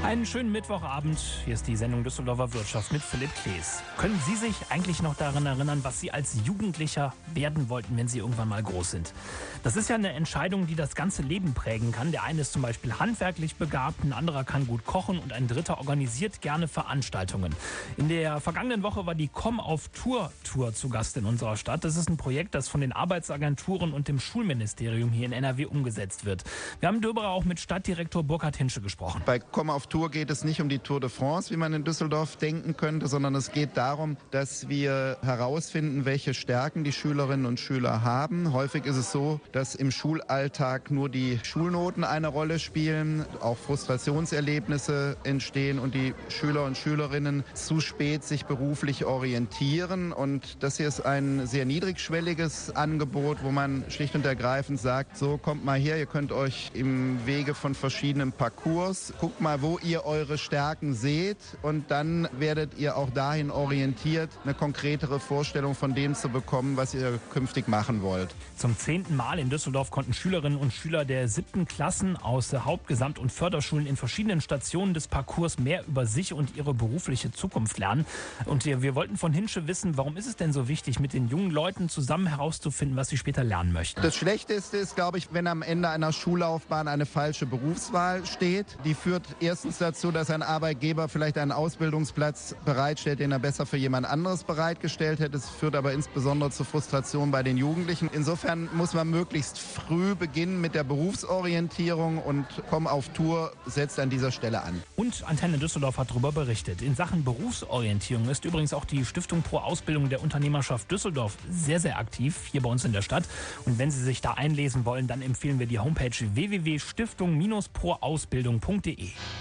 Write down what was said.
Einen schönen Mittwochabend. Hier ist die Sendung Düsseldorfer Wirtschaft mit Philipp Klees. Können Sie sich eigentlich noch daran erinnern, was Sie als Jugendlicher werden wollten, wenn Sie irgendwann mal groß sind? Das ist ja eine Entscheidung, die das ganze Leben prägen kann. Der eine ist zum Beispiel handwerklich begabt, ein anderer kann gut kochen und ein dritter organisiert gerne Veranstaltungen. In der vergangenen Woche war die Komm auf Tour zu Gast in unserer Stadt. Das ist ein Projekt, das von den Arbeitsagenturen und dem Schulministerium hier in NRW umgesetzt wird. Wir haben darüber auch mit Stadtdirektor Burkhard Hinsche gesprochen. Bei Komm auf Tour geht es nicht um die Tour de France, wie man in Düsseldorf denken könnte, sondern es geht darum, dass wir herausfinden, welche Stärken die Schülerinnen und Schüler haben. Häufig ist es so, dass im Schulalltag nur die Schulnoten eine Rolle spielen, auch Frustrationserlebnisse entstehen und die Schüler und Schülerinnen zu spät sich beruflich orientieren. Und das hier ist ein sehr niedrigschwelliges Angebot, wo man schlicht und ergreifend sagt, so kommt mal her, ihr könnt euch im Wege von verschiedenen Parcours, guckt mal, wo ihr eure Stärken seht und dann werdet ihr auch dahin orientiert, eine konkretere Vorstellung von dem zu bekommen, was ihr künftig machen wollt. Zum 10. Mal in Düsseldorf konnten Schülerinnen und Schüler der 7. Klassen aus Haupt-, Gesamt- und Förderschulen in verschiedenen Stationen des Parcours mehr über sich und ihre berufliche Zukunft lernen. Und wir wollten von Hinsche wissen, warum ist es denn so wichtig, mit den jungen Leuten zusammen herauszufinden, was sie später lernen möchten? Das Schlechteste ist, glaube ich, wenn am Ende einer Schullaufbahn eine falsche Berufswahl steht. Die führt erstens dazu, dass ein Arbeitgeber vielleicht einen Ausbildungsplatz bereitstellt, den er besser für jemand anderes bereitgestellt hätte. Es führt aber insbesondere zu Frustration bei den Jugendlichen. Insofern muss man möglichst früh beginnen mit der Berufsorientierung und Komm auf Tour setzt an dieser Stelle an. Und Antenne Düsseldorf hat darüber berichtet. In Sachen Berufsorientierung ist übrigens auch die Stiftung Pro Ausbildung der Unternehmerschaft Düsseldorf sehr, sehr aktiv hier bei uns in der Stadt. Und wenn Sie sich da einlesen wollen, dann empfehlen wir die Homepage www.stiftung-proausbildung.de.